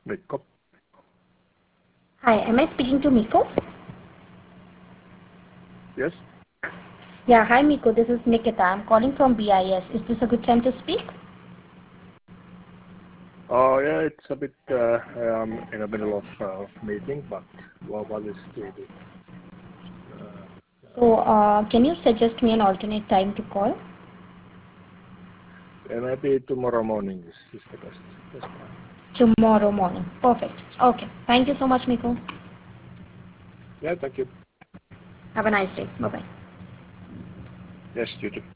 Mikko. Hi, am I speaking to Miko? Yes. Yeah, hi Miko, this is Nikita. I'm calling from BIS. Is this a good time to speak? Oh, yeah, it's a bit in the middle of meeting, but what is the So, can you suggest me an alternate time to call? maybe tomorrow morning is the best time. Tomorrow morning. Perfect. Okay. Thank you so much, Miko. Yeah, thank you. Have a nice day. Bye bye. Yes, you too.